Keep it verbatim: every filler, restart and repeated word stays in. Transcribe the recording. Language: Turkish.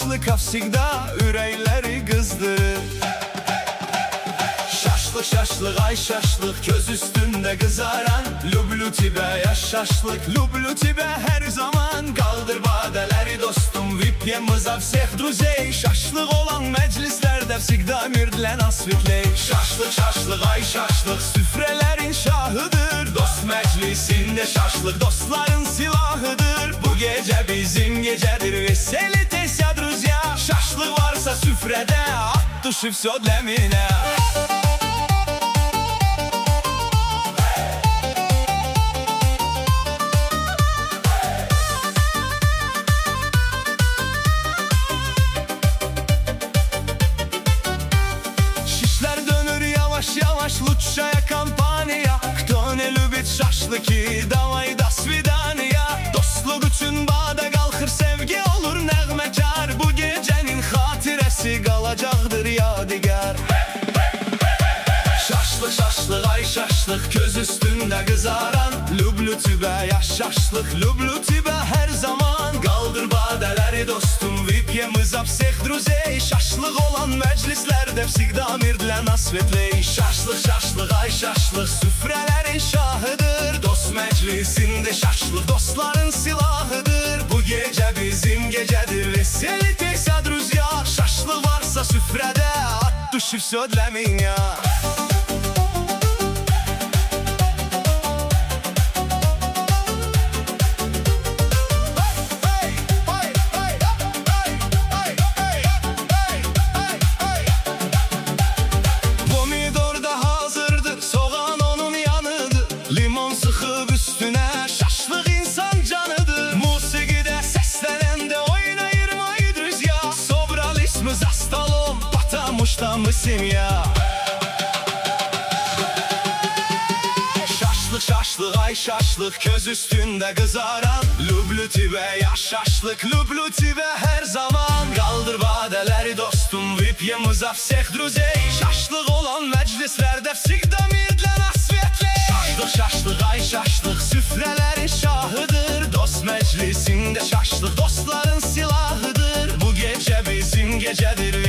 şaşlık afsigda ürəkləri qızdırır. Şaşlık şaşlık ay şaşlık köz üstünde kızaran, Lüblü tibe yaş şaşlık, Lüblü tibe her zaman. Kaldır badeleri dostum, vypьем мы за всех друзей. Şaşlık olan meclislerde всегда мир для нас светлей. Şaşlık şaşlık ay şaşlık süfrelerin şahıdır. Dost meclisinde şaşlık dostların silahıdır. Bu gece bizim gecedir, veselitесь, ya друзья. Şaşlık varsa süfrede, at duşi всё для меня. Yavaş лучшая компания. Кто не любит şaşlıki, давай до свидания. Dostluk üçün bada qalxır, sevgi olur nəğməkar. Bu gecenin xatirəsi qalacaqdır yadigar. Şaşlık şaşlık ay şaşlık köz üstünde kızaran, Lüblü tibe yaş şaşlık, Lüblü tibe her zaman. Kaldır badeleri dostum, vypьем мы за всех друзей. Şaşlık olan meclislerde всегда мир для нас светлей. Şaşlık şaşlık ay şaşlık süfrelerin şahıdır. Dost meclisinde şaşlık dostların silahıdır. Bu gece bizim gecedir, veselitесь, ya друзья. Şaşlık varsa süfrede, at duşi всё для меня. Что мы семья. Şaşlık şaşlık ay şaşlık köz üstünde kızaran, Lüblü tibe yaş şaşlık, Lüblü tibe her zaman. Kaldır badeleri dostum, vypьем мы за всех друзей. Şaşlık olan meclislerde всегда мир для нас светлей. Şaşlık şaşlık ay şaşlık süfrelerin şahıdır. Dost meclisinde şaşlık dostların silahıdır. Bu gece bizim gecedir,